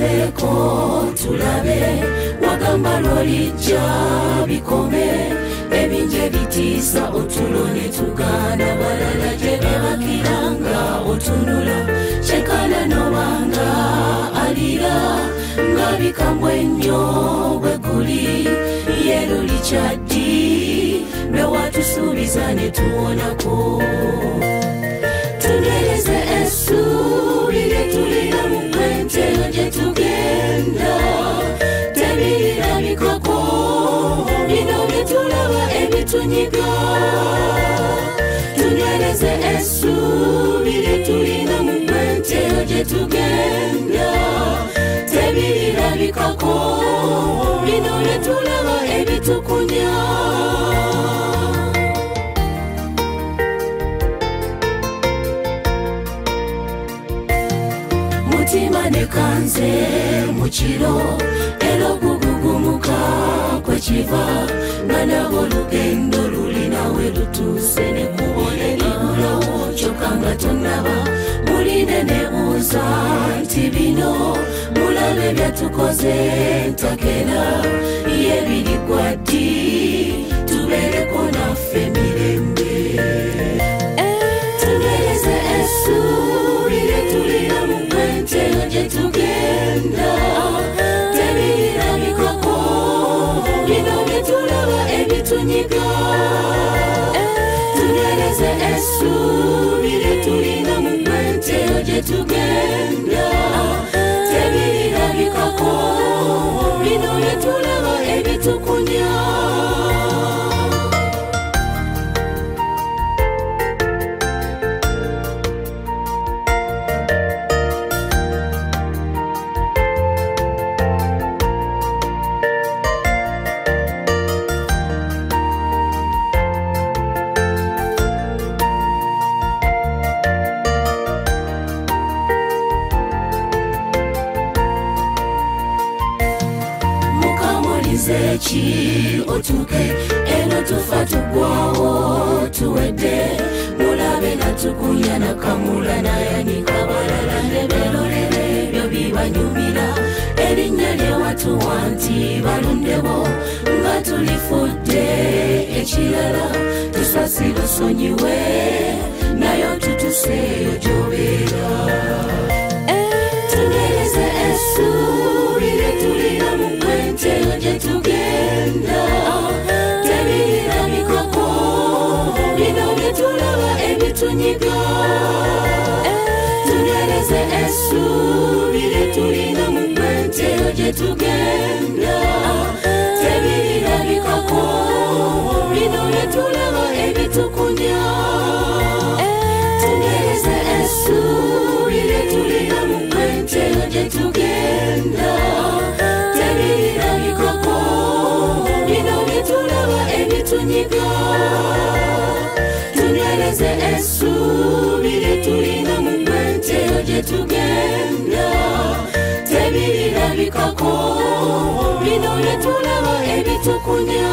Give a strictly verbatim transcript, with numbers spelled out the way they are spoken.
tugezeeko tulabe wagamba lwolijja bikome ebinje bitiisa otulo ne tugaana balala gye bebakiranga otunula kyekana nobanga alira nga bikambwe nnyo bwe guli yeruli kyaddi lwe watusuubiza ne tuwonako tunywereze essuubi lye tulina mu ggwente gye tugenda tebirirabikako bino bye tulaba ebitunyiga tunywereze essuubi lye tulina mu ggwente gye tugenda tebirirabikako bino bye tulaba ebitukunya mutima ne kanze mu kiro era okugugumuka kwekiva nga nabo olugendo lulinawe lutuuse ne kubona libulawo kyokka nga tonnaba muline nebuuza nti bino mulabe byatukoze ntakera yebiri gwaddi tubeereko naffe mirembe tunywereze essuubi lye tulina mu ggwente gye tugenda tebirirabikako bino bye tulaba ebitunyiga tunywereze essuubi lye tulina mu ggwente gye tugenda tebirirabikako bino bye tulaba ebitukunya ki otuke eno tufa tugwawo tuwedde mulabe natukunya nakamula nayanika balala ne berolere ebyo bibanyumira erinnya lyewatuwa nti balundebo nga tulifudde ekirala tusasira osonyiwe nayo tutuseeyo gyobeera tunywereze essuubi lye tulina mu ggwente gye tugenda tebirirabikako bino bye tulaba ebitunyiga tunywereze essuubi lye tulina mu ggwente gye tugenda tebirirabikako bino bye tulaba ebitukunya tunywereze essuubi lye tulina mu ggwente gye tugenda tebirirabikako bino bye tulaba ebitunyiga tunywereze essuubi lye tulina mu ggwente gye tugenda tebirirabikako bino bye tulaba ebitukunya